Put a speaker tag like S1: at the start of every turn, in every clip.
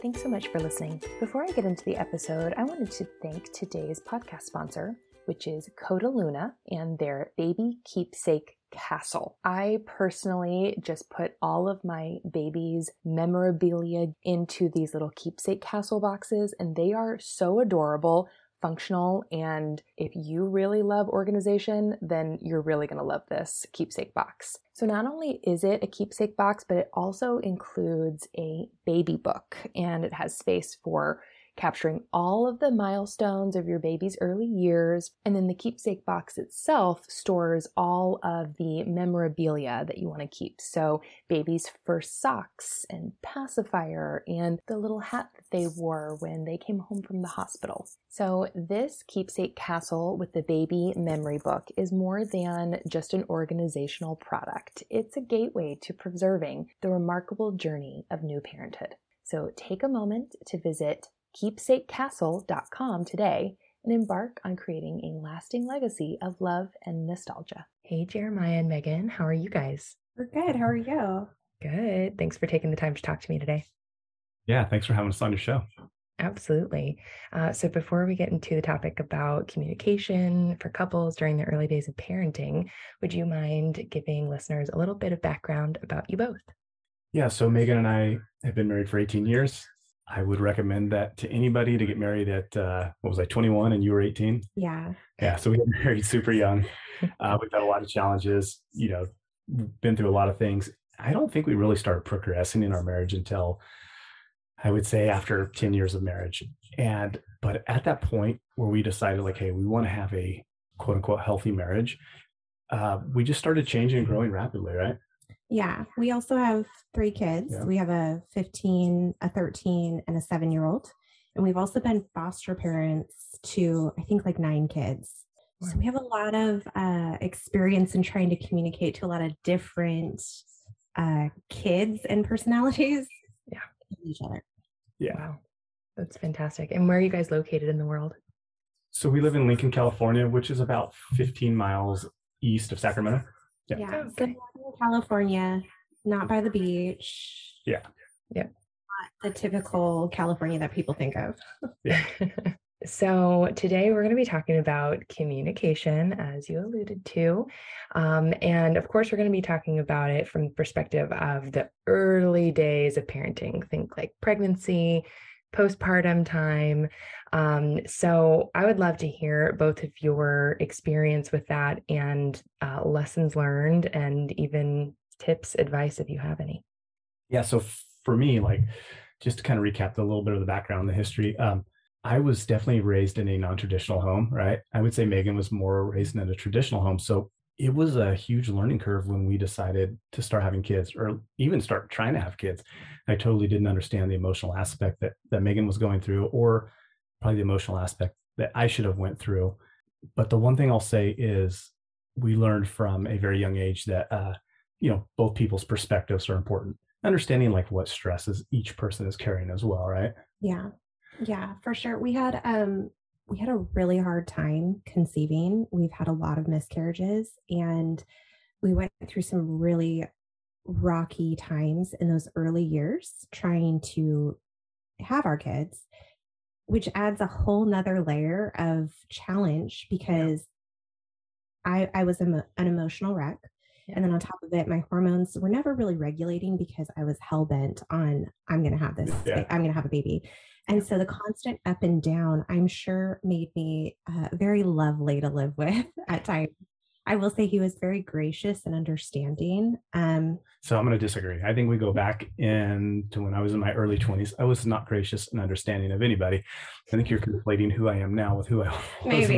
S1: Thanks so much for listening. Before I get into the episode, I wanted to thank today's podcast sponsor, which is Coda Luna and their Baby Keepsake Castle. I personally just put all of my baby's memorabilia into these little keepsake castle boxes, and they are so adorable, functional, and if you really love organization, then you're really going to love this keepsake box. So not only is it a keepsake box, but it also includes a baby book, and it has space for capturing all of the milestones of your baby's early years. And then the keepsake box itself stores all of the memorabilia that you want to keep. So baby's first socks and pacifier and the little hat that they wore when they came home from the hospital. So this keepsake castle with the baby memory book is more than just an organizational product. It's a gateway to preserving the remarkable journey of new parenthood. So take a moment to visit keepsakecastle.com today and embark on creating a lasting legacy of love and nostalgia. Hey, Jeremiah and Megan, how are you guys?
S2: We're good. How are you?
S1: Good. Thanks for taking the time to talk to me today.
S3: Yeah, thanks for having us on your show.
S1: Absolutely. So before we get into the topic about communication for couples during the early days of parenting, would you mind giving listeners a little bit of background about you both?
S3: Yeah, so Megan and I have been married for 18 years. I would recommend that to anybody to get married at, 21 and you were 18?
S2: Yeah.
S3: Yeah, so we got married super young. We've had a lot of challenges, been through a lot of things. I don't think we really started progressing in our marriage until, I would say, after 10 years of marriage. But at that point where we decided hey, we want to have a quote unquote healthy marriage, we just started changing and growing rapidly, right?
S2: Yeah. We also have 3 kids. Yeah. We have a 15, a 13, and a 7-year-old. And we've also been foster parents to, I think, 9 kids. Wow. So we have a lot of experience in trying to communicate to a lot of different kids and personalities.
S1: Yeah.
S2: Each other.
S3: Yeah.
S1: Wow. That's fantastic. And where are you guys located in the world?
S3: So we live in Lincoln, California, which is about 15 miles east of Sacramento.
S2: Yeah. Okay. So California, not by the beach.
S3: Yeah.
S1: Yeah.
S2: Not the typical California that people think of.
S3: Yeah.
S1: So today we're going to be talking about communication, as you alluded to. And of course, we're going to be talking about it from the perspective of the early days of parenting. Think like pregnancy, postpartum time. So I would love to hear both of your experience with that and lessons learned and even tips, advice, if you have any.
S3: Yeah. So for me, just to kind of recap a little bit of the background, the history, I was definitely raised in a non-traditional home, right? I would say Megan was more raised in a traditional home. So it was a huge learning curve when we decided to start having kids or even start trying to have kids. I totally didn't understand the emotional aspect that Megan was going through, or probably the emotional aspect that I should have went through. But the one thing I'll say is we learned from a very young age that, both people's perspectives are important. Understanding what stresses each person is carrying as well, right?
S2: Yeah. Yeah, for sure. We had a really hard time conceiving. We've had a lot of miscarriages, and we went through some really rocky times in those early years trying to have our kids, which adds a whole nother layer of challenge because I was an emotional wreck. Yeah. And then on top of it, my hormones were never really regulating because I was hell-bent on, I'm going to have this, I'm going to have a baby. And so the constant up and down, I'm sure, made me very lovely to live with at times. I will say he was very gracious and understanding.
S3: So I'm going to disagree. I think we go back into when I was in my early 20s. I was not gracious and understanding of anybody. I think you're conflating who I am now with who I was.
S2: Maybe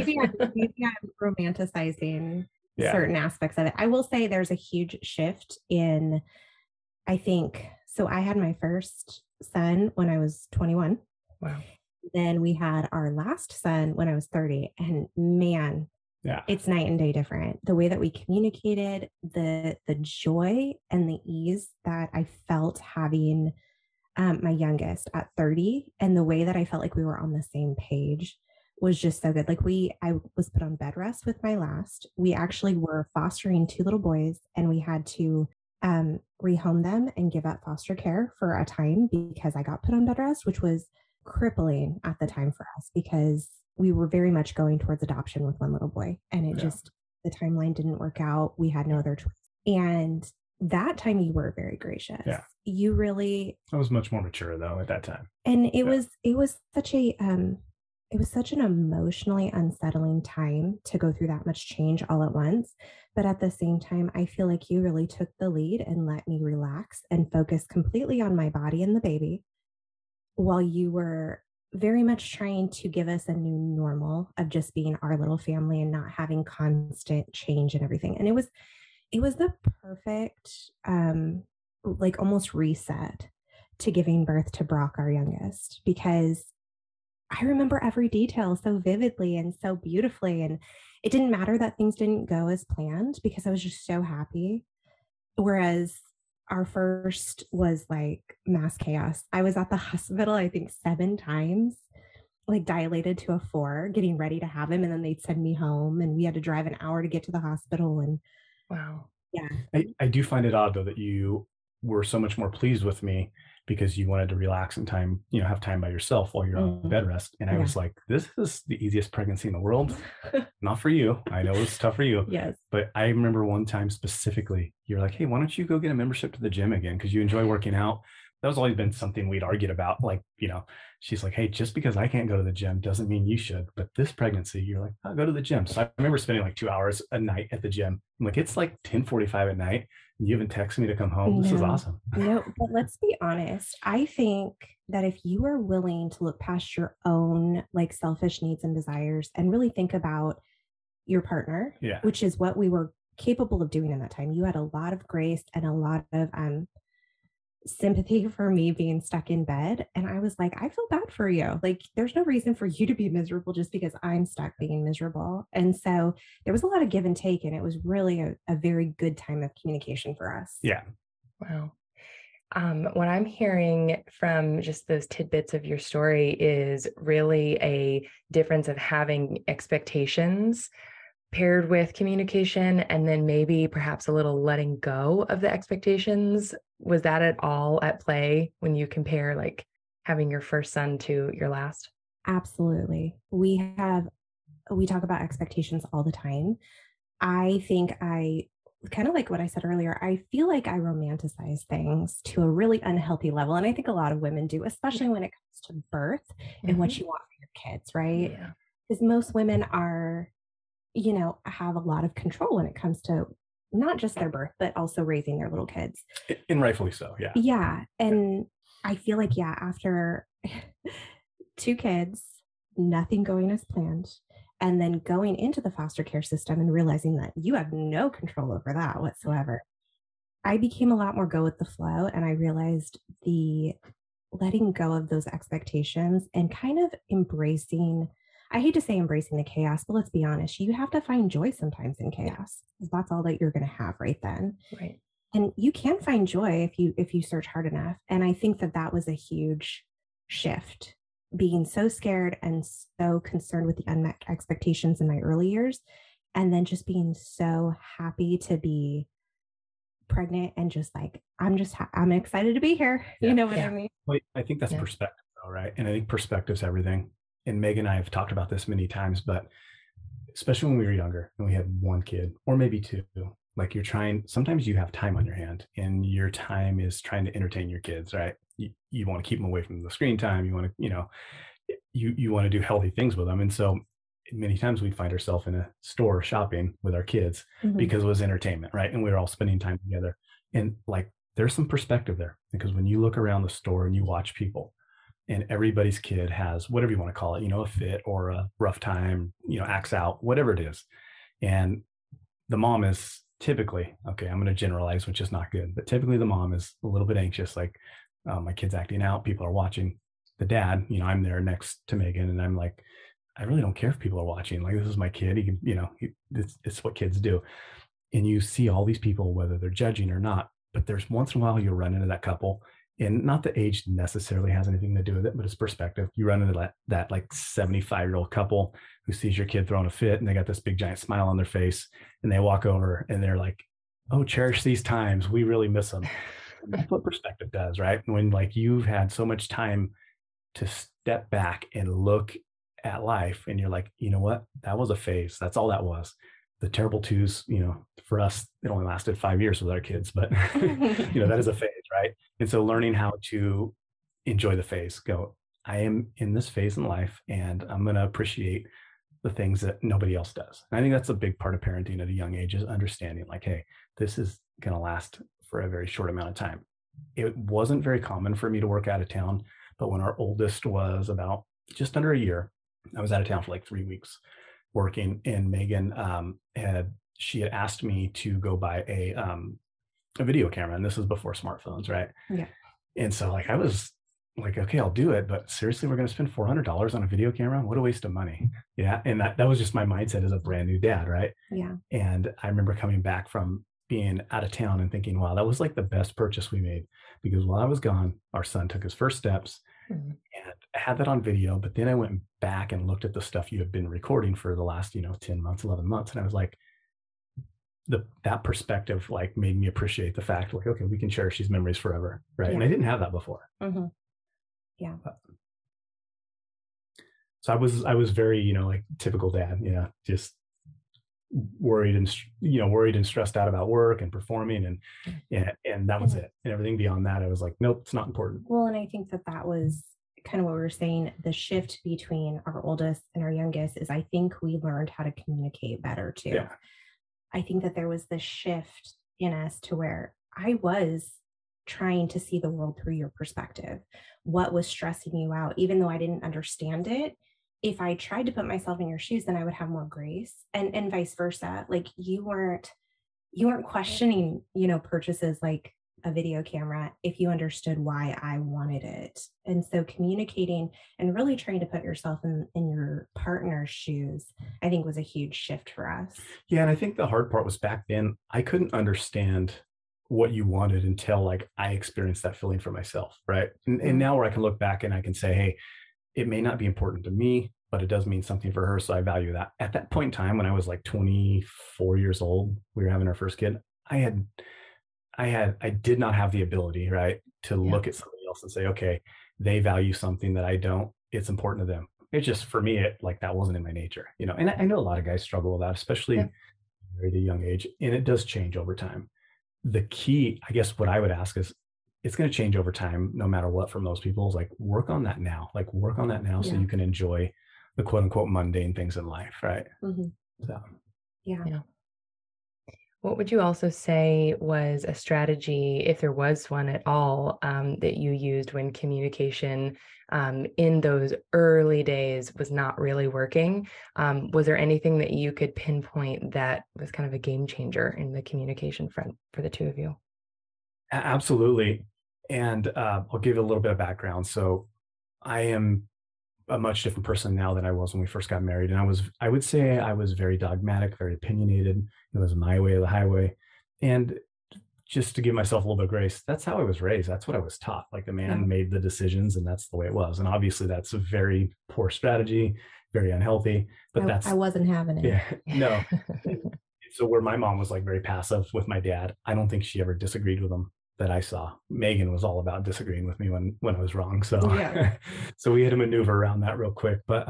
S2: I'm romanticizing certain aspects of it. I will say there's a huge shift in, I think, so I had my first son when I was 21.
S1: Wow.
S2: Then we had our last son when I was 30. And man, it's night and day different. The way that we communicated, the joy and the ease that I felt having my youngest at 30, and the way that I felt like we were on the same page was just so good. I was put on bed rest with my last. We actually were fostering 2 little boys, and we had to rehome them and give up foster care for a time because I got put on bed rest, which was crippling at the time for us because we were very much going towards adoption with one little boy. And it just, the timeline didn't work out. We had no other choice. And that time you were very gracious.
S3: Yeah.
S2: You really,
S3: I was much more mature though at that time.
S2: and it was such a, it was such an emotionally unsettling time to go through that much change all at once. But at the same time, I feel like you really took the lead and let me relax and focus completely on my body and the baby while you were very much trying to give us a new normal of just being our little family and not having constant change and everything. And it was the perfect, like almost reset to giving birth to Brock, our youngest, because I remember every detail so vividly and so beautifully. And it didn't matter that things didn't go as planned because I was just so happy. Whereas our first was like mass chaos. I was at the hospital, I think 7 times, like dilated to a 4, getting ready to have him. And then they'd send me home and we had to drive an hour to get to the hospital. And
S1: wow.
S2: Yeah.
S3: I do find it odd though that you were so much more pleased with me because you wanted to relax and time, have time by yourself while you're on bed rest. And I was like, this is the easiest pregnancy in the world. Not for you. I know it's tough for you.
S2: Yes.
S3: But I remember one time specifically, you're like, hey, why don't you go get a membership to the gym again? Because you enjoy working out. That was always been something we'd argued about. Like, she's like, hey, just because I can't go to the gym doesn't mean you should. But this pregnancy, you're like, I'll go to the gym. So I remember spending like 2 hours a night at the gym. I'm like, it's like 10:45 at night. And you haven't texted me to come home. This is awesome.
S2: No, but let's be honest. I think that if you are willing to look past your own like selfish needs and desires and really think about your partner, which is what we were capable of doing in that time, you had a lot of grace and a lot of sympathy for me being stuck in bed. And I was like, I feel bad for you. Like, there's no reason for you to be miserable just because I'm stuck being miserable. And so there was a lot of give and take, and it was really a very good time of communication for us.
S3: Yeah.
S1: Wow. What I'm hearing from just those tidbits of your story is really a difference of having expectations paired with communication, and then maybe perhaps a little letting go of the expectations. Was that at all at play when you compare like having your first son to your last?
S2: Absolutely. We talk about expectations all the time. I think I kind of like what I said earlier, I feel like I romanticize things to a really unhealthy level. And I think a lot of women do, especially when it comes to birth and what you want for your kids, right?
S1: Yeah.
S2: Because most women are, have a lot of control when it comes to not just their birth, but also raising their little kids.
S3: And rightfully so. Yeah.
S2: Yeah. And I feel like, after 2 kids, nothing going as planned, and then going into the foster care system and realizing that you have no control over that whatsoever, I became a lot more go with the flow. And I realized the letting go of those expectations and kind of embracing, I hate to say embracing the chaos, but let's be honest, you have to find joy sometimes in chaos. That's all that you're going to have right then.
S1: Right.
S2: And you can find joy if you search hard enough. And I think that was a huge shift, being so scared and so concerned with the unmet expectations in my early years, and then just being so happy to be pregnant and just like, I'm excited to be here.
S3: Yeah.
S2: You know what I mean?
S3: Well, I think that's perspective though, right? And I think perspective's everything. And Megan and I have talked about this many times, but especially when we were younger and we had 1 kid or maybe 2, like sometimes you have time on your hand and your time is trying to entertain your kids, right? You want to keep them away from the screen time. You want to, you want to do healthy things with them. And so many times we'd find ourselves in a store shopping with our kids because it was entertainment, right? And we were all spending time together. And like, there's some perspective there because when you look around the store and you watch people, and everybody's kid has whatever you want to call it, a fit or a rough time, acts out, whatever it is. And the mom is typically, okay, I'm going to generalize, which is not good, but typically the mom is a little bit anxious, like my kid's acting out, people are watching. The dad, I'm there next to Megan and I'm like, I really don't care if people are watching. Like, this is my kid. He can, it's what kids do. And you see all these people, whether they're judging or not, but there's once in a while you'll run into that couple. And not that age necessarily has anything to do with it, but it's perspective. You run into that like 75-year-old couple who sees your kid throwing a fit and they got this big giant smile on their face and they walk over and they're like, oh, cherish these times. We really miss them. And that's what perspective does, right? When like you've had so much time to step back and look at life and you're like, you know what? That was a phase. That's all that was. The terrible twos, for us, it only lasted 5 years with our kids, but that is a phase, right? And so learning how to enjoy the phase, go, I am in this phase in life and I'm going to appreciate the things that nobody else does. And I think that's a big part of parenting at a young age, is understanding like, hey, this is going to last for a very short amount of time. It wasn't very common for me to work out of town, but when our oldest was about just under a year, I was out of town for like 3 weeks working, and Megan had asked me to go buy a video camera, and this was before smartphones, right?
S2: Yeah.
S3: And so like I was like, okay, I'll do it, but seriously, we're going to spend $400 on a video camera? What a waste of money. Yeah. And that was just my mindset as a brand new dad, right?
S2: Yeah.
S3: And I remember coming back from being out of town and thinking, wow, that was like the best purchase we made, because while I was gone, our son took his first steps. And I had that on video, but then I went back and looked at the stuff you have been recording for the last, 10 months, 11 months. And I was like, that perspective like made me appreciate the fact like, okay, we can cherish these memories forever. Right. Yeah. And I didn't have that before.
S2: Mm-hmm. Yeah.
S3: So I was very, like typical dad, just worried and stressed out about work and performing. And that was it. And everything beyond that, I was like, nope, it's not important.
S2: Well, and I think that was kind of what we were saying. The shift between our oldest and our youngest is, I think we learned how to communicate better too.
S3: Yeah.
S2: I think that there was this shift in us to where I was trying to see the world through your perspective. What was stressing you out, even though I didn't understand it, if I tried to put myself in your shoes, then I would have more grace, and vice versa. Like you weren't questioning, purchases like a video camera if you understood why I wanted it. And so communicating and really trying to put yourself in your partner's shoes, I think was a huge shift for us.
S3: Yeah. And I think the hard part was back then, I couldn't understand what you wanted until like I experienced that feeling for myself. Right. And now where I can look back and I can say, hey, it may not be important to me, but it does mean something for her. So I value that. At that point in time, when I was like 24 years old, we were having our first kid. I did not have the ability, right, to look at somebody else and say, okay, they value something that I don't. It's important to them. It's just, for me, that wasn't in my nature, and I know a lot of guys struggle with that, especially at a young age. And it does change over time. The key, I guess, what I would ask is, it's going to change over time, no matter what, from those people, is like, work on that now, so you can enjoy the quote unquote mundane things in life. Right.
S2: Mm-hmm.
S3: So,
S1: yeah. What would you also say was a strategy, if there was one at all, that you used when communication in those early days was not really working? Was there anything that you could pinpoint that was kind of a game changer in the communication front for the two of you?
S3: Absolutely. And I'll give you a little bit of background. So I am a much different person now than I was when we first got married. And I would say I was very dogmatic, very opinionated. It was my way or the highway. And just to give myself a little bit of grace, that's how I was raised. That's what I was taught. Like, the man made the decisions, and that's the way it was. And obviously that's a very poor strategy, very unhealthy, but
S2: I wasn't having it.
S3: Yeah, no. So where my mom was like very passive with my dad, I don't think she ever disagreed with him that I saw. Megan was all about disagreeing with me when I was wrong. So, so we had to maneuver around that real quick. But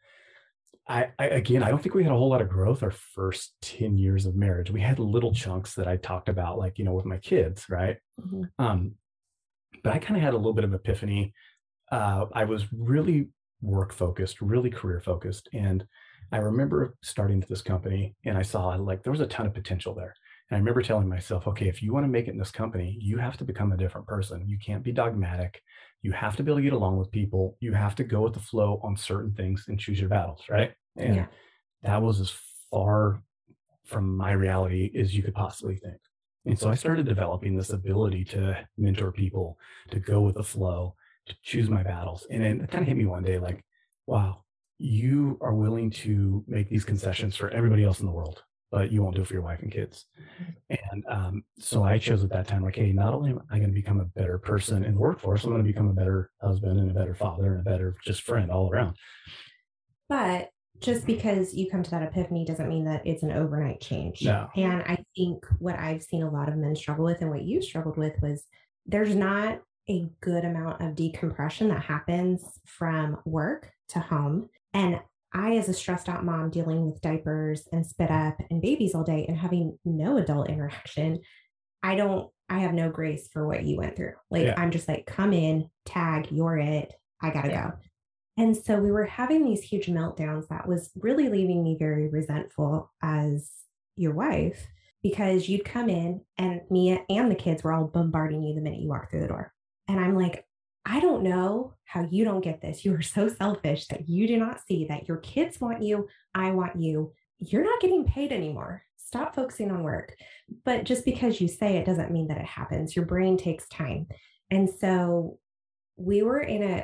S3: I don't think we had a whole lot of growth our first 10 years of marriage. We had little chunks that I talked about, like, with my kids, right? Mm-hmm. But I kind of had a little bit of epiphany. I was really work focused, really career focused. And I remember starting this company, and I saw like there was a ton of potential there. And I remember telling myself, okay, if you want to make it in this company, you have to become a different person. You can't be dogmatic. You have to be able to get along with people. You have to go with the flow on certain things and choose your battles, right? And that was as far from my reality as you could possibly think. And so I started developing this ability to mentor people, to go with the flow, to choose my battles. And it kind of hit me one day like, wow, you are willing to make these concessions for everybody else in the world, but you won't do it for your wife and kids. And so I chose at that time, like, hey, not only am I going to become a better person in the workforce, I'm going to become a better husband and a better father and a better just friend all around.
S2: But just because you come to that epiphany doesn't mean that it's an overnight change.
S3: No.
S2: And I think what I've seen a lot of men struggle with and what you struggled with was there's not a good amount of decompression that happens from work to home. And I, as a stressed out mom dealing with diapers and spit up and babies all day and having no adult interaction, I have no grace for what you went through. Like,
S3: Yeah.
S2: I'm just like, come in, tag, you're it. I gotta
S1: Yeah.
S2: go. And so we were having these huge meltdowns that was really leaving me very resentful as your wife, because you'd come in and me and the kids were all bombarding you the minute you walked through the door. And I'm like, I don't know how you don't get this. You are so selfish that you do not see that your kids want you. I want you. You're not getting paid anymore. Stop focusing on work. But just because you say it doesn't mean that it happens. Your brain takes time. And so we were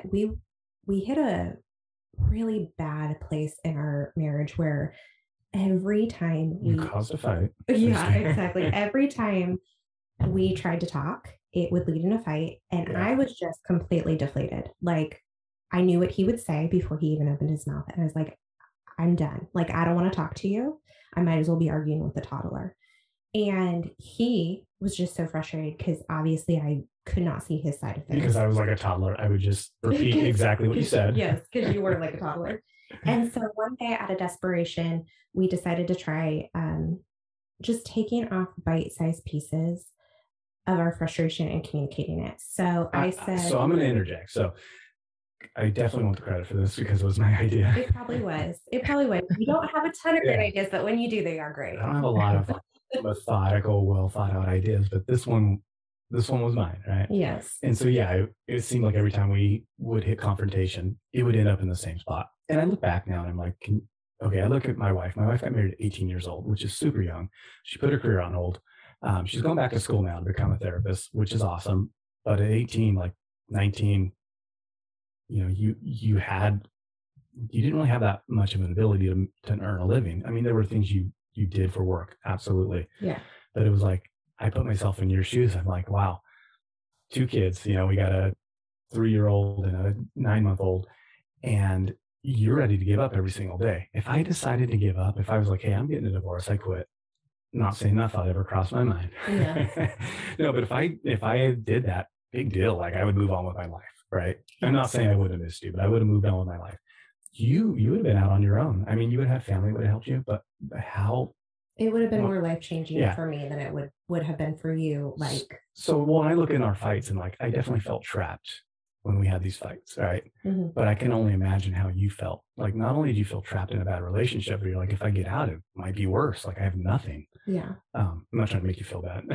S2: we hit a really bad place in our marriage where every time
S3: You caused a fight.
S2: yeah, exactly. Every time we tried to talk, it would lead in a fight. And
S3: Yeah.
S2: I was just completely deflated. Like, I knew what he would say before he even opened his mouth. And I was like, I'm done. Like, I don't want to talk to you. I might as well be arguing with a toddler. And he was just so frustrated because obviously I could not see his side of things.
S3: Because I was like a toddler. I would just repeat exactly what you said.
S2: Yes, because you were like a toddler. And so one day, out of desperation, we decided to try just taking off bite-sized pieces of our frustration and communicating it. So I said,
S3: So I'm going to interject. So I definitely want the credit for this because it was my idea.
S2: It probably was. You don't have a ton of great
S3: Yeah.
S2: ideas, but when you do, they are great.
S3: I don't have a lot of methodical, well thought out ideas, but this one was mine, right?
S2: Yes.
S3: And so, yeah, it seemed like every time we would hit confrontation, it would end up in the same spot. And I look back now and I'm like, I look at my wife. My wife got married at 18 years old, which is super young. She put her career on hold. She's going back to school now to become a therapist, which is awesome. But at 18, like 19, you didn't really have that much of an ability to earn a living. I mean, there were things you did for work. Absolutely.
S2: Yeah.
S3: But it was like, I put myself in your shoes. I'm like, wow, 2 kids, we got a 3-year-old and a 9-month-old, and you're ready to give up every single day. If I decided to give up, if I was like, hey, I'm getting a divorce, I quit. Not saying that thought ever crossed my mind.
S2: Yeah.
S3: No, but if I did that, big deal, like I would move on with my life, right? I'm not saying I wouldn't have missed you, but I would have moved on with my life. You would have been out on your own. I mean, you would have family would have helped you, but how?
S2: It would have been more life-changing
S3: Yeah.
S2: for me than it would have been for you. Like,
S3: So when I look in our fights and like, I definitely felt trapped when we had these fights, right?
S2: mhm.
S3: But I can only imagine how you felt. Like, not only do you feel trapped in a bad relationship, but you're like, if I get out, it might be worse. Like, I have nothing.
S2: Yeah.
S3: I'm not trying to make you feel bad.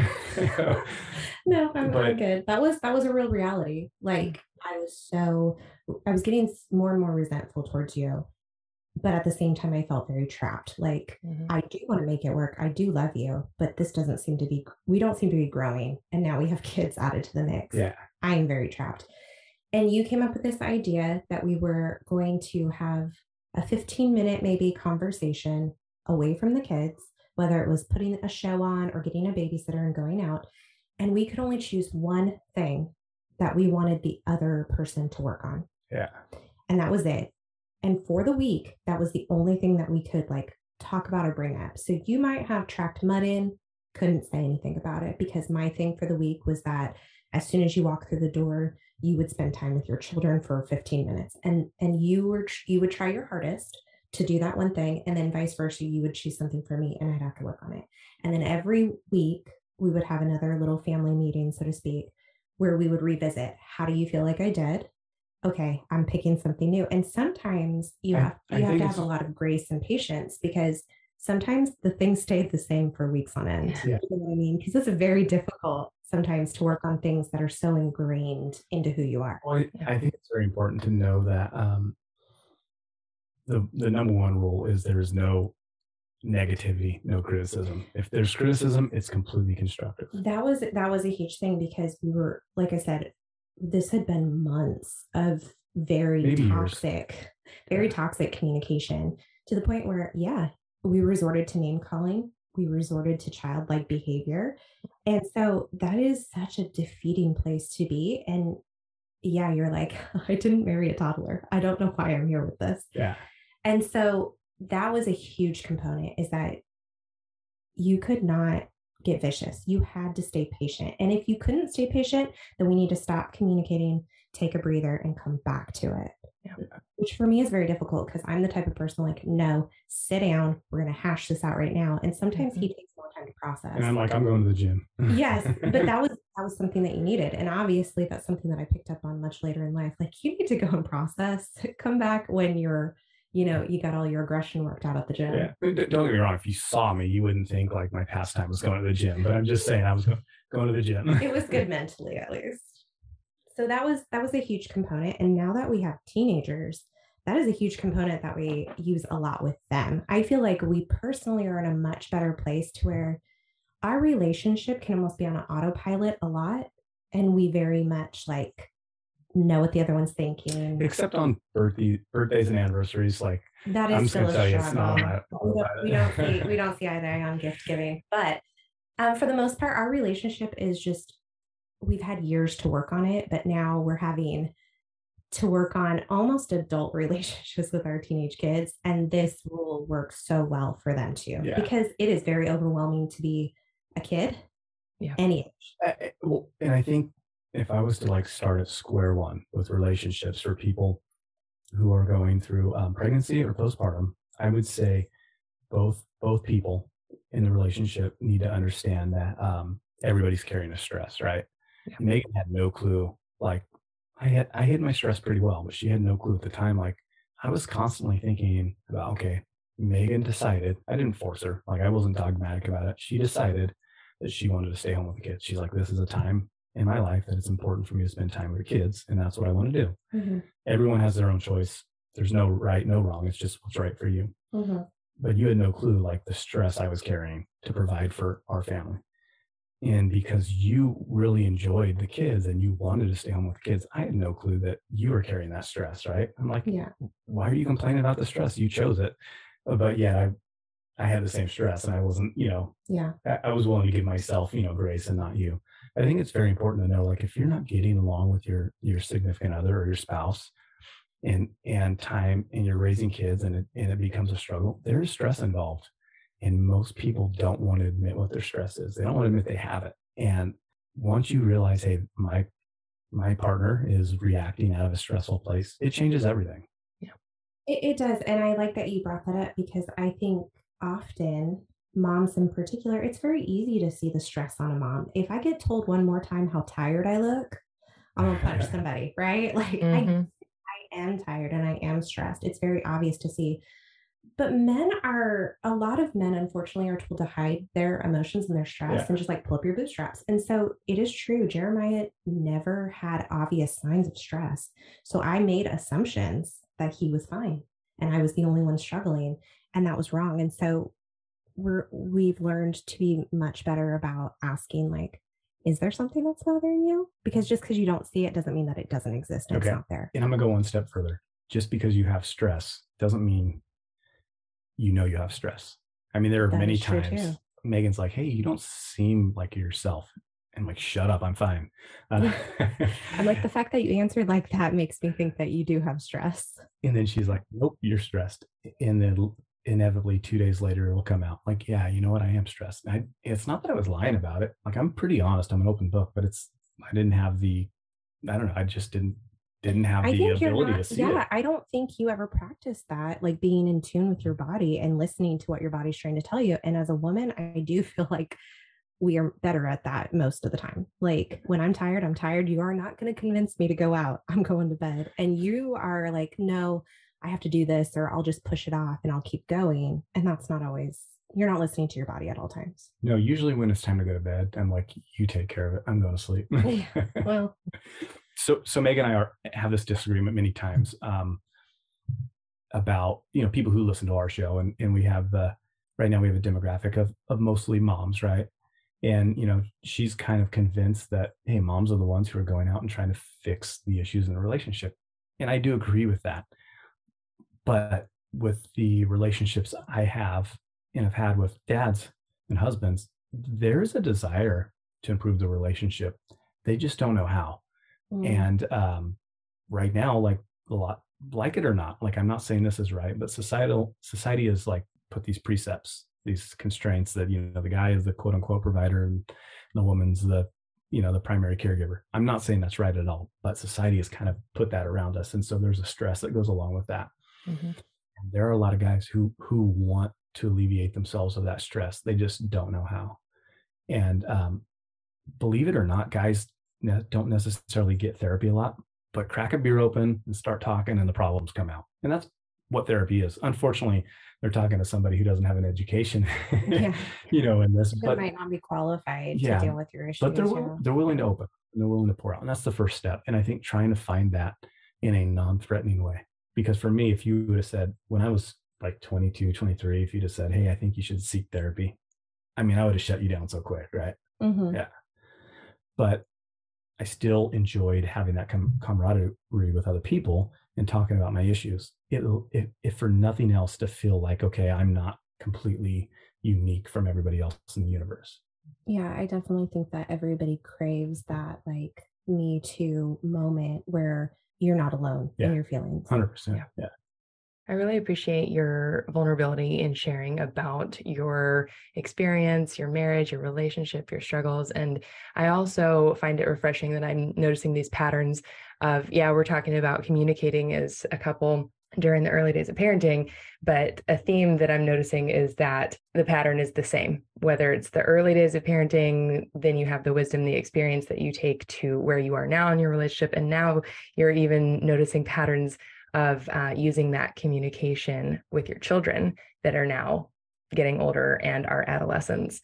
S2: No, I'm
S3: But-
S2: good. That was a real reality. Like, I was getting more and more resentful towards you, but at the same time, I felt very trapped. Like,
S1: Mhm.
S2: I do want to make it work. I do love you, but this doesn't seem to be, we don't seem to be growing. And now we have kids added to the mix.
S3: Yeah.
S2: I am very trapped. And you came up with this idea that we were going to have a 15-minute maybe conversation away from the kids, whether it was putting a show on or getting a babysitter and going out. And we could only choose one thing that we wanted the other person to work on.
S3: Yeah.
S2: And that was it. And for the week, that was the only thing that we could like talk about or bring up. So you might have tracked mud in, couldn't say anything about it, because my thing for the week was that as soon as you walk through the door, you would spend time with your children for 15 minutes. And you would try your hardest to do that one thing. And then vice versa, you would choose something for me and I'd have to work on it. And then every week we would have another little family meeting, so to speak, where we would revisit, how do you feel like I did? Okay, I'm picking something new. And sometimes you have to have a lot of grace and patience, because sometimes the things stayed the same for weeks on end.
S3: Yeah.
S2: You know what I mean? Because it's very difficult sometimes to work on things that are so ingrained into who you are.
S3: Well, I think it's very important to know that the number one rule is there is no negativity, no criticism. If there's criticism, it's completely constructive.
S2: That was a huge thing, because we were, like I said, this had been months of very
S3: Maybe years.
S2: toxic communication, to the point where, we resorted to name calling. We resorted to childlike behavior. And so that is such a defeating place to be. And you're like, I didn't marry a toddler. I don't know why I'm here with this.
S3: Yeah.
S2: And so that was a huge component, is that you could not get vicious. You had to stay patient. And if you couldn't stay patient, then we need to stop communicating, take a breather, and come back to it.
S1: Yeah.
S2: Which for me is very difficult because I'm the type of person like, no, sit down. We're going to hash this out right now. And sometimes he takes more time to process.
S3: And I'm like, I'm going to the gym.
S2: Yes, but that was something that you needed. And obviously that's something that I picked up on much later in life. Like, you need to go and process, come back when you're, you got all your aggression worked out at the gym.
S3: Yeah. Don't get me wrong. If you saw me, you wouldn't think like my pastime was going to the gym, but I'm just saying I was going to the gym.
S2: It was good mentally, at least. So that was a huge component. And now that we have teenagers, that is a huge component that we use a lot with them. I feel like we personally are in a much better place to where our relationship can almost be on an autopilot a lot. And we very much like know what the other one's thinking.
S3: Except on birthdays and anniversaries, like
S2: that is
S3: I'm just
S2: still
S3: gonna tell
S2: a
S3: you, it's
S2: struggle.
S3: not
S2: We don't see eye to eye on gift giving. But for the most part, our relationship is just, we've had years to work on it, but now we're having to work on almost adult relationships with our teenage kids. And this rule works so well for them too, because it is very overwhelming to be a kid, any age.
S3: Well, and I think if I was to like start at square one with relationships for people who are going through pregnancy or postpartum, I would say both people in the relationship need to understand that everybody's carrying a stress, right? Yeah. Megan had no clue. Like I hid my stress pretty well, but she had no clue at the time. Like I was constantly thinking about, okay, Megan decided, I didn't force her. Like I wasn't dogmatic about it. She decided that she wanted to stay home with the kids. She's like, this is a time in my life that it's important for me to spend time with the kids. And that's what I want to do. Mm-hmm. Everyone has their own choice. There's no right, no wrong. It's just what's right for you. Mm-hmm. But you had no clue like the stress I was carrying to provide for our family. And because you really enjoyed the kids and you wanted to stay home with the kids, I had no clue that you were carrying that stress, right? I'm like, why are you complaining about the stress? You chose it. But I had the same stress and I wasn't, I was willing to give myself, grace and not you. I think it's very important to know, like, if you're not getting along with your significant other or your spouse and time and you're raising kids and it becomes a struggle, there's stress involved. And most people don't want to admit what their stress is. They don't want to admit they have it. And once you realize, hey, my partner is reacting out of a stressful place, it changes everything.
S2: Yeah, it does. And I like that you brought that up because I think often moms in particular, it's very easy to see the stress on a mom. If I get told one more time how tired I look, I'm going to punch somebody, right? Like I am tired and I am stressed. It's very obvious to see. But a lot of men, unfortunately, are told to hide their emotions and their stress and just like pull up your bootstraps. And so it is true. Jeremiah never had obvious signs of stress. So I made assumptions that he was fine and I was the only one struggling, and that was wrong. And so we've learned to be much better about asking, like, is there something that's bothering you? Because just because you don't see it doesn't mean that it doesn't exist. And it's not there.
S3: And I'm going to go one step further. Just because you have stress doesn't mean you have stress. I mean, there are many times Megan's like, hey, you don't seem like yourself. And I'm like, shut up, I'm fine.
S2: I'm like, the fact that you answered like that makes me think that you do have stress.
S3: And then she's like, nope, you're stressed. And then inevitably 2 days later, it'll come out. Like, yeah, you know what? I am stressed. It's not that I was lying about it. Like, I'm pretty honest. I'm an open book, but I didn't have I just didn't have the ability to see it.
S2: I don't think you ever practiced that, like being in tune with your body and listening to what your body's trying to tell you. And as a woman, I do feel like we are better at that most of the time. Like when I'm tired, I'm tired. You are not going to convince me to go out. I'm going to bed. And you are like, no, I have to do this, or I'll just push it off and I'll keep going. And that's not always, you're not listening to your body at all times.
S3: No, usually when it's time to go to bed, I'm like, you take care of it. I'm going to sleep.
S2: Well,
S3: So Megan and I have this disagreement many times about, people who listen to our show, and we have right now we have a demographic of mostly moms, right? And, she's kind of convinced that, hey, moms are the ones who are going out and trying to fix the issues in a relationship. And I do agree with that. But with the relationships I have and have had with dads and husbands, there's a desire to improve the relationship. They just don't know how. And right now, like like it or not, like, I'm not saying this is right, but society is like put these precepts, these constraints that, the guy is the quote unquote provider and the woman's the primary caregiver. I'm not saying that's right at all, but society has kind of put that around us. And so there's a stress that goes along with that.
S1: Mm-hmm.
S3: And there are a lot of guys who want to alleviate themselves of that stress. They just don't know how. And believe it or not, guys don't necessarily get therapy a lot, but crack a beer open and start talking and the problems come out. And that's what therapy is. Unfortunately, they're talking to somebody who doesn't have an education, in this,
S2: but might not be qualified to deal with your issues.
S3: But they're willing to open and they're willing to pour out. And that's the first step. And I think trying to find that in a non-threatening way, because for me, if you would have said, when I was like 22, 23, if you'd have said, hey, I think you should seek therapy, I mean, I would have shut you down so quick, right?
S2: Mm-hmm.
S3: Yeah. But I still enjoyed having that camaraderie with other people and talking about my issues. If for nothing else, to feel like, okay, I'm not completely unique from everybody else in the universe.
S2: Yeah, I definitely think that everybody craves that like Me Too moment where you're not alone in your feelings.
S3: 100%. Yeah.
S1: I really appreciate your vulnerability in sharing about your experience, your marriage, your relationship, your struggles. And I also find it refreshing that I'm noticing these patterns of, we're talking about communicating as a couple during the early days of parenting, but a theme that I'm noticing is that the pattern is the same. Whether it's the early days of parenting, then you have the wisdom, the experience that you take to where you are now in your relationship. And now you're even noticing patterns of using that communication with your children that are now getting older and are adolescents.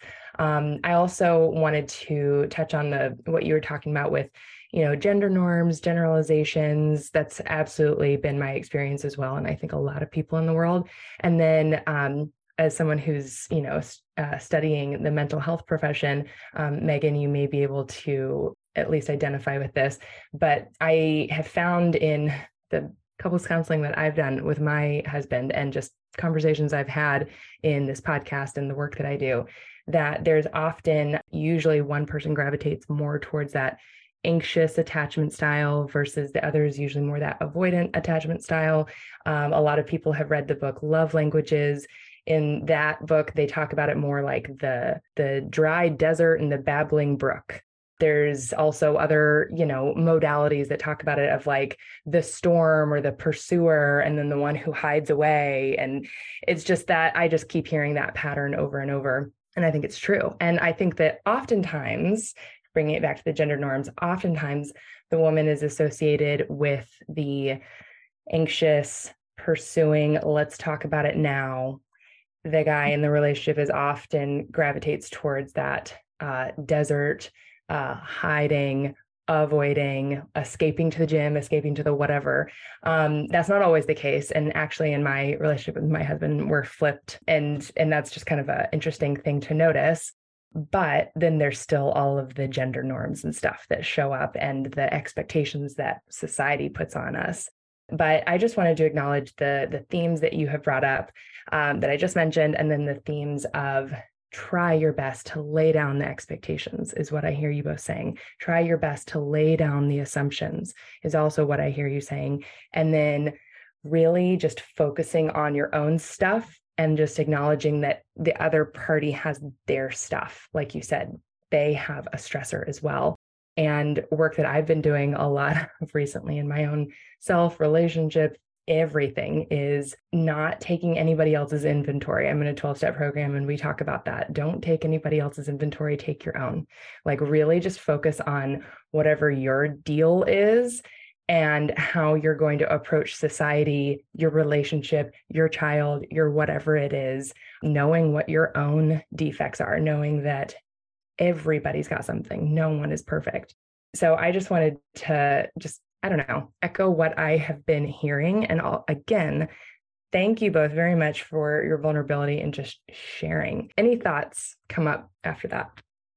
S1: I also wanted to touch on what you were talking about with, gender norms, generalizations. That's absolutely been my experience as well. And I think a lot of people in the world. And then as someone who's, studying the mental health profession, Megan, you may be able to at least identify with this, but I have found in the couples counseling that I've done with my husband and just conversations I've had in this podcast and the work that I do, that there's often usually one person gravitates more towards that anxious attachment style versus the other is usually more that avoidant attachment style. A lot of people have read the book Love Languages. In that book, they talk about it more like the dry desert and the babbling brook. There's also other, modalities that talk about it of like the storm or the pursuer and then the one who hides away. And it's just that I just keep hearing that pattern over and over. And I think it's true. And I think that oftentimes, bringing it back to the gender norms, oftentimes the woman is associated with the anxious, pursuing, let's talk about it now. The guy in the relationship is often gravitates towards that desert, hiding, avoiding, escaping to the gym, escaping to the whatever. That's not always the case. And actually in my relationship with my husband, we're flipped. And that's just kind of an interesting thing to notice. But then there's still all of the gender norms and stuff that show up and the expectations that society puts on us. But I just wanted to acknowledge the themes that you have brought up that I just mentioned, and then the themes of try your best to lay down the expectations is what I hear you both saying. Try your best to lay down the assumptions is also what I hear you saying. And then really just focusing on your own stuff and just acknowledging that the other party has their stuff. Like you said, they have a stressor as well. And work that I've been doing a lot of recently in my own self, relationship, everything is not taking anybody else's inventory. I'm in a 12-step program and we talk about that. Don't take anybody else's inventory, take your own. Like really just focus on whatever your deal is and how you're going to approach society, your relationship, your child, your whatever it is, knowing what your own defects are, knowing that everybody's got something. No one is perfect. So I just wanted to echo what I have been hearing. And again, thank you both very much for your vulnerability and just sharing. Any thoughts come up after that?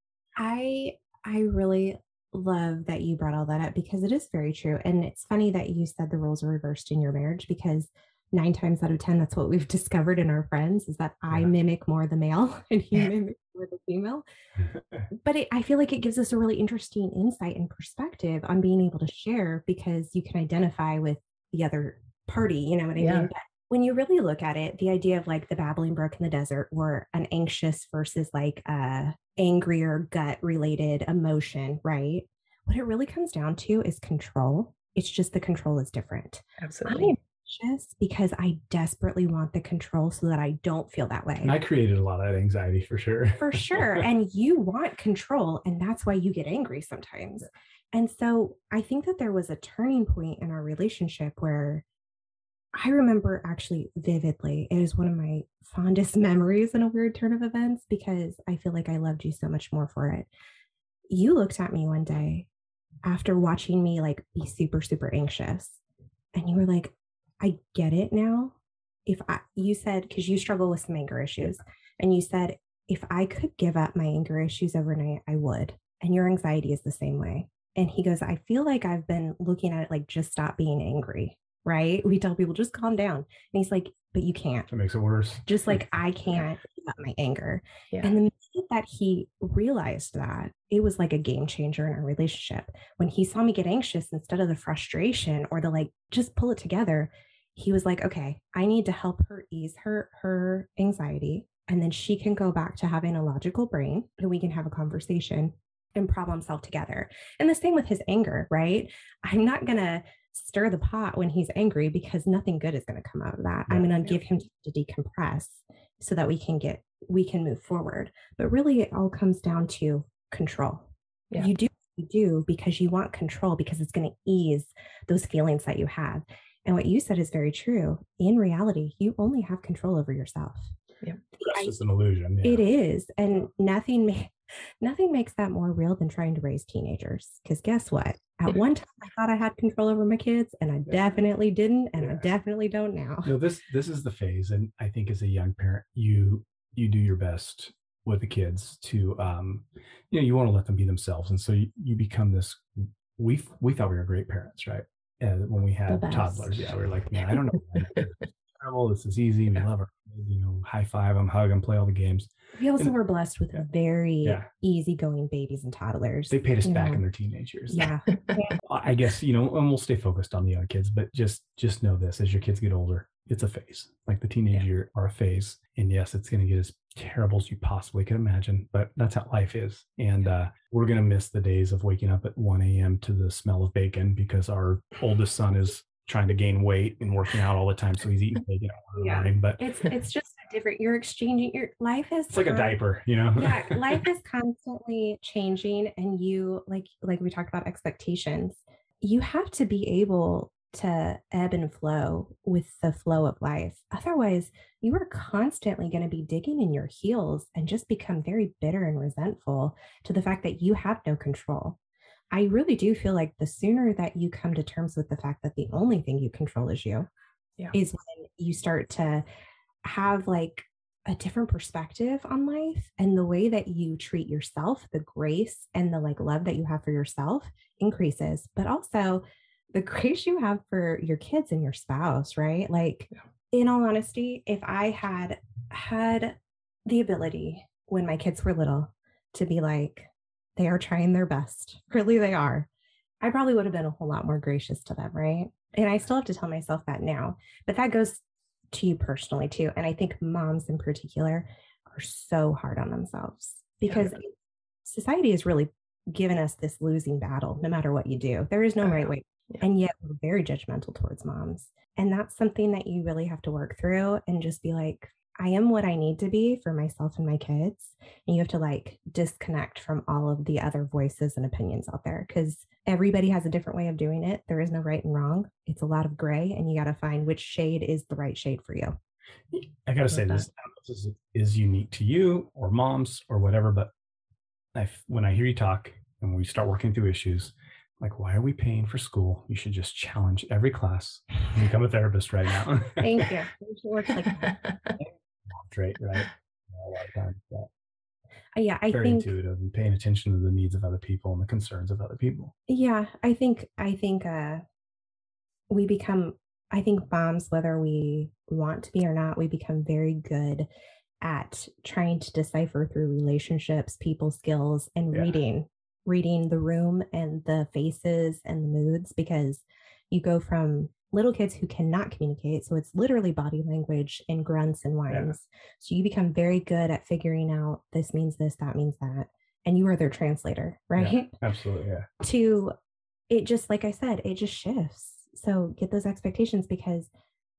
S2: I really love that you brought all that up because it is very true. And it's funny that you said the roles are reversed in your marriage because 9 times out of 10, that's what we've discovered in our friends is that I mimic more the male and he mimics more the female. But I feel like it gives us a really interesting insight and perspective on being able to share because you can identify with the other party, you know what I mean? But when you really look at it, the idea of like the babbling brook in the desert, or an anxious versus like a angrier gut related emotion, right? What it really comes down to is control. It's just the control is different.
S1: Absolutely.
S2: I'm anxious because I desperately want the control so that I don't feel that way.
S3: And I created a lot of that anxiety for sure.
S2: For sure. And you want control, and that's why you get angry sometimes. And so I think that there was a turning point in our relationship where I remember actually vividly, it is one of my fondest memories in a weird turn of events, because I feel like I loved you so much more for it. You looked at me one day after watching me like be super, super anxious, and you were like, I get it now. You said, because you struggle with some anger issues, and you said, if I could give up my anger issues overnight, I would. And your anxiety is the same way. And he goes, I feel like I've been looking at it like, just stop being angry, right? We tell people, just calm down. And he's like, but you can't.
S3: It makes it worse.
S2: Just like I can't give up my anger.
S1: Yeah.
S2: And the minute that he realized that, it was like a game changer in our relationship. When he saw me get anxious, instead of the frustration or the like, just pull it together, he was like, okay, I need to help her ease her anxiety. And then she can go back to having a logical brain, and we can have a conversation and problem solve together. And the same with his anger, right? I'm not going to stir the pot when he's angry, because nothing good is going to come out of that. I'm going to give him time to decompress so that we can move forward. But really, it all comes down to control.
S1: Yeah.
S2: You do because you want control, because it's going to ease those feelings that you have. And what you said is very true. In reality, you only have control over yourself.
S1: Yeah.
S3: It's just an illusion. Yeah.
S2: It is. And nothing makes that more real than trying to raise teenagers. Because guess what? At one time, I thought I had control over my kids, and I definitely didn't. And I definitely don't now.
S3: No, this is the phase. And I think as a young parent, you do your best with the kids to, you want to let them be themselves. And so you become this, we thought we were great parents, right? When we had toddlers. Yeah. We were like, man, I don't know. This is easy. We love her. High five them, hug them, play all the games.
S2: We also were blessed with very easygoing babies and toddlers.
S3: They paid us back in their teenage years.
S2: Yeah.
S3: I guess, and we'll stay focused on the young kids, but just know this: as your kids get older, it's a phase. Like the teenage years are a phase. And yes, it's going to get as terrible as you possibly can imagine, but that's how life is. And we're going to miss the days of waking up at 1 a.m. to the smell of bacon, because our oldest son is trying to gain weight and working out all the time, so he's eating bacon all the morning. But
S2: it's just different. You're exchanging your life is.
S3: It's like a diaper,
S2: Yeah, life is constantly changing, and you like we talked about expectations. You have to be able to ebb and flow with the flow of life. Otherwise, you are constantly going to be digging in your heels and just become very bitter and resentful to the fact that you have no control. I really do feel like the sooner that you come to terms with the fact that the only thing you control is you, is when you start to have like a different perspective on life, and the way that you treat yourself, the grace and the like love that you have for yourself increases, but also the grace you have for your kids and your spouse, right? Like, in all honesty, if I had the ability when my kids were little to be like, they are trying their best. Really, they are. I probably would have been a whole lot more gracious to them, right? And I still have to tell myself that now. But that goes to you personally, too. And I think moms in particular are so hard on themselves, because society has really given us this losing battle, no matter what you do. There is no right way. And yet we're very judgmental towards moms. And that's something that you really have to work through and just be like, I am what I need to be for myself and my kids. And you have to like disconnect from all of the other voices and opinions out there, because everybody has a different way of doing it. There is no right and wrong. It's a lot of gray, and you got to find which shade is the right shade for you.
S3: I got to say, this is unique to you or moms or whatever. But when I hear you talk and when we start working through issues, like, why are we paying for school? You should just challenge every class and become a therapist right now.
S2: Thank you. It works like that.
S3: Right. A lot of times,
S2: I
S3: very
S2: think
S3: intuitive and paying attention to the needs of other people and the concerns of other people.
S2: Yeah, I think we become, I think moms, whether we want to be or not, we become very good at trying to decipher through relationships, people skills, and reading the room and the faces and the moods, because you go from little kids who cannot communicate. So it's literally body language and grunts and whines. So you become very good at figuring out this means this, that means that. And you are their translator, right?
S3: Yeah, absolutely. Yeah.
S2: To it just, like I said, it just shifts. So get those expectations, because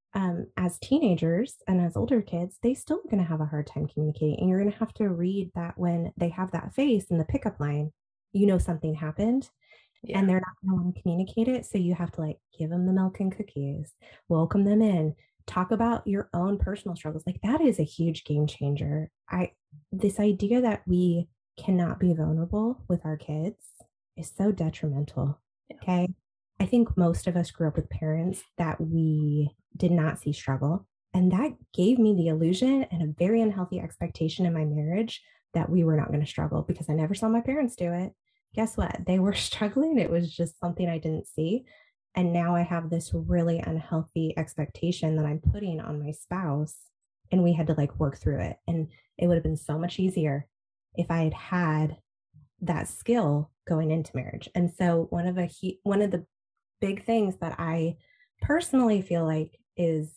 S2: as teenagers and as older kids, they still are going to have a hard time communicating. And you're going to have to read that when they have that face in the pickup line, you know, something happened. Yeah. And they're not going to want to communicate it. So you have to like give them the milk and cookies, welcome them in, talk about your own personal struggles. Like that is a huge game changer. This idea that we cannot be vulnerable with our kids is so detrimental. Okay. I think most of us grew up with parents that we did not see struggle. And that gave me the illusion and a very unhealthy expectation in my marriage that we were not going to struggle, because I never saw my parents do it. Guess what? They were struggling. It was just something I didn't see. And now I have this really unhealthy expectation that I'm putting on my spouse, and we had to like work through it. And it would have been so much easier if I had had that skill going into marriage. And so one of the big things that I personally feel like is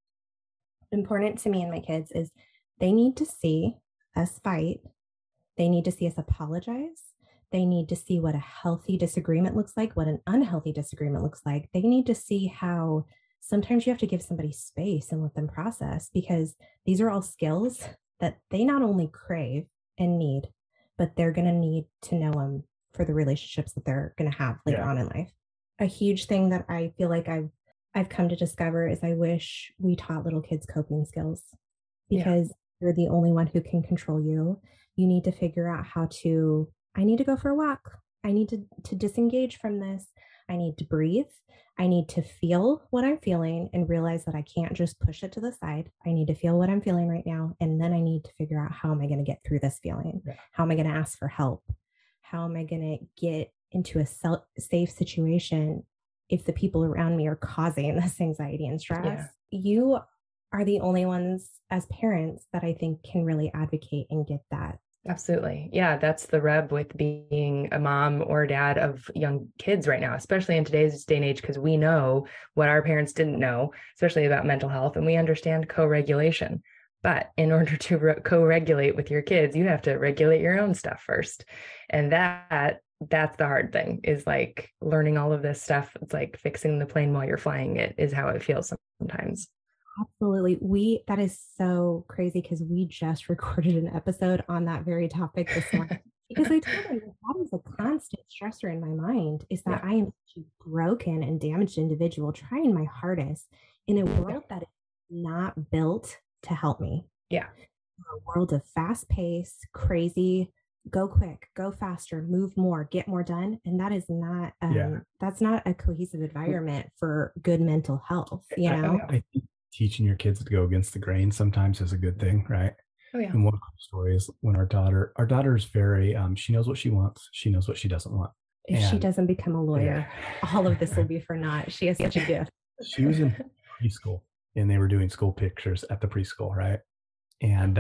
S2: important to me and my kids is they need to see us fight. They need to see us apologize. They need to see what a healthy disagreement looks like, what an unhealthy disagreement looks like. They need to see how sometimes you have to give somebody space and let them process, because these are all skills that they not only crave and need, but they're going to need to know them for the relationships that they're going to have later on in life. A huge thing that I feel like I've come to discover is I wish we taught little kids coping skills, because you're the only one who can control you. You need to figure out how to, I need to go for a walk. I need to disengage from this. I need to breathe. I need to feel what I'm feeling and realize that I can't just push it to the side. I need to feel what I'm feeling right now. And then I need to figure out, how am I going to get through this feeling? How am I going to ask for help? How am I going to get into a safe situation if the people around me are causing this anxiety and stress? You are the only ones as parents that I think can really advocate and get that.
S1: Absolutely. Yeah, that's the rub with being a mom or dad of young kids right now, especially in today's day and age, because we know what our parents didn't know, especially about mental health, and we understand co-regulation. But in order to co-regulate with your kids, you have to regulate your own stuff first. And that's the hard thing, is like learning all of this stuff. It's like fixing the plane while you're flying it is how it feels sometimes.
S2: Absolutely. That is so crazy, because we just recorded an episode on that very topic this morning. Because I told them that is a constant stressor in my mind, is that I am such a broken and damaged individual trying my hardest in a world that is not built to help me.
S1: Yeah.
S2: A world of fast pace, crazy, go quick, go faster, move more, get more done. And that is not, that's not a cohesive environment for good mental health, you know?
S3: I think teaching your kids to go against the grain sometimes is a good thing, right?
S1: Oh yeah.
S3: And one cool story is when our daughter is very, she knows what she wants. She knows what she doesn't want.
S2: If she doesn't become a lawyer, all of this will be for naught. She has such a gift.
S3: She was in preschool, and they were doing school pictures at the preschool, right? And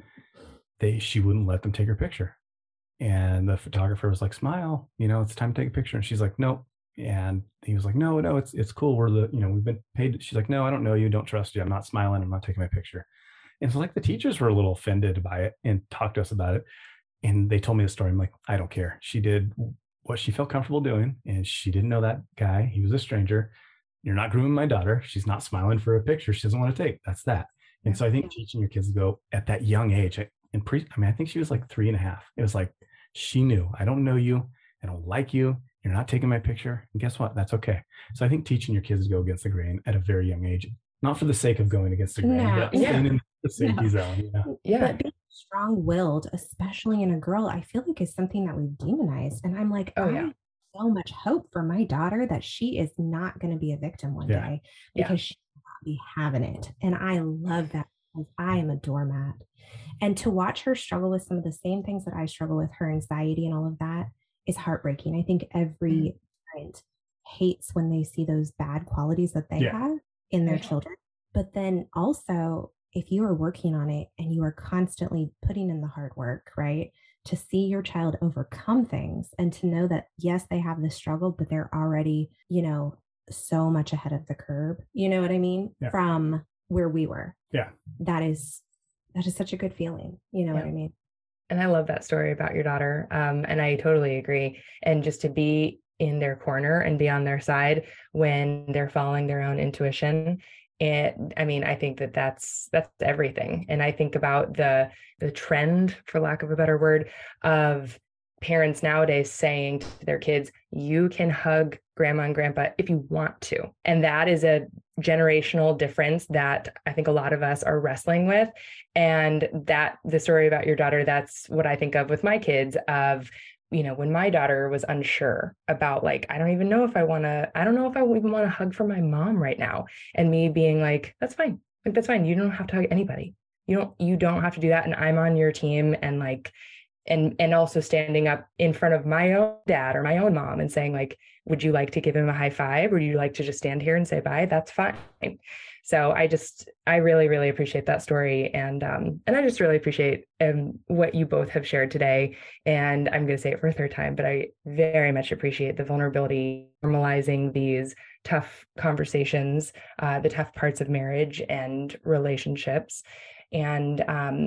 S3: she wouldn't let them take her picture. And the photographer was like, "Smile, it's time to take a picture." And she's like, "Nope." And he was like, no, it's cool. We've been paid. She's like, "No, I don't know you. Don't trust you. I'm not smiling. I'm not taking my picture." And so like the teachers were a little offended by it and talked to us about it. And they told me the story. I'm like, I don't care. She did what she felt comfortable doing. And she didn't know that guy. He was a stranger. You're not grooming my daughter. She's not smiling for a picture she doesn't want to take. That's that. And so I think teaching your kids to go at that young age, I think she was like 3.5. It was like, she knew, I don't know you. I don't like you. You're not taking my picture. And guess what? That's okay. So I think teaching your kids to go against the grain at a very young age, not for the sake of going against the grain, but staying in the safety zone.
S2: But being strong-willed, especially in a girl, I feel like is something that we've demonized. And I'm like, I have so much hope for my daughter that she is not going to be a victim one day, because she will not be having it. And I love that, because I am a doormat. And to watch her struggle with some of the same things that I struggle with, her anxiety and all of that, is heartbreaking. I think every parent hates when they see those bad qualities that they have in their children. But then also, if you are working on it and you are constantly putting in the hard work, right, to see your child overcome things and to know that, yes, they have this struggle, but they're already, so much ahead of the curve. You know what I mean?
S3: Yeah.
S2: From where we were.
S3: Yeah.
S2: That is such a good feeling. You know what I mean?
S1: And I love that story about your daughter. And I totally agree. And just to be in their corner and be on their side when they're following their own intuition. I think that's everything. And I think about the trend, for lack of a better word, of parents nowadays saying to their kids, you can hug grandma and grandpa if you want to. And that is a generational difference that I think a lot of us are wrestling with. And that the story about your daughter, that's what I think of with my kids of, when my daughter was unsure about like, I don't even know if I don't know if I even want to hug from my mom right now. And me being like, that's fine. Like, that's fine. You don't have to hug anybody. You don't have to do that. And I'm on your team. And like, and also standing up in front of my own dad or my own mom and saying like, would you like to give him a high five? Or would you like to just stand here and say bye? That's fine. So I really, really appreciate that story. And I just really appreciate what you both have shared today. And I'm going to say it for a third time, but I very much appreciate the vulnerability, normalizing these tough conversations, the tough parts of marriage and relationships. And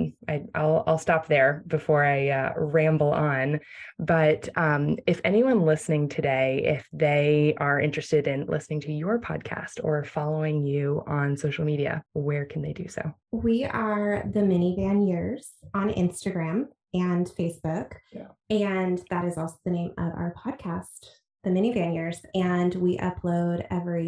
S1: I'll stop there before I ramble on. But if anyone listening today, if they are interested in listening to your podcast or following you on social media, where can they do so?
S2: We are the Minivan Years on Instagram and Facebook.
S3: Yeah.
S2: And that is also the name of our podcast, the Minivan Years. And we upload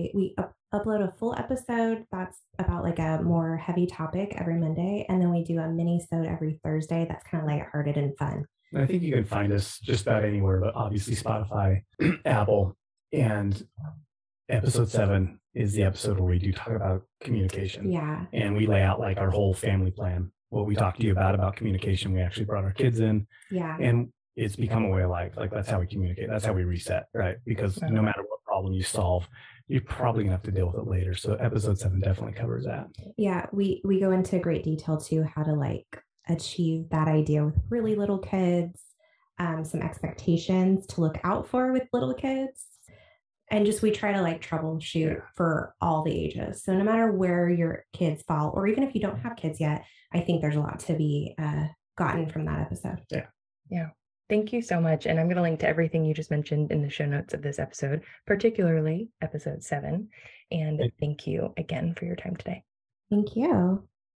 S2: upload a full episode that's about like a more heavy topic every Monday. And then we do a mini-sode every Thursday that's kind of lighthearted and fun.
S3: I think you can find us just about anywhere, but obviously Spotify, Apple, and episode 7 is the episode where we do talk about communication.
S2: Yeah.
S3: And we lay out like our whole family plan, what we talked to you about communication. We actually brought our kids in.
S2: Yeah.
S3: And it's become a way of life. Like that's how we communicate. That's how we reset, right? Because no matter what problem you solve, you're probably gonna have to deal with it later. So episode 7 definitely covers that.
S2: Yeah, we go into great detail too, how to like achieve that idea with really little kids, some expectations to look out for with little kids. And just we try to like troubleshoot for all the ages. So no matter where your kids fall, or even if you don't have kids yet, I think there's a lot to be gotten from that episode.
S3: Yeah.
S1: Yeah. Thank you so much. And I'm going to link to everything you just mentioned in the show notes of this episode, particularly episode 7. And thank you again for your time today.
S2: Thank you.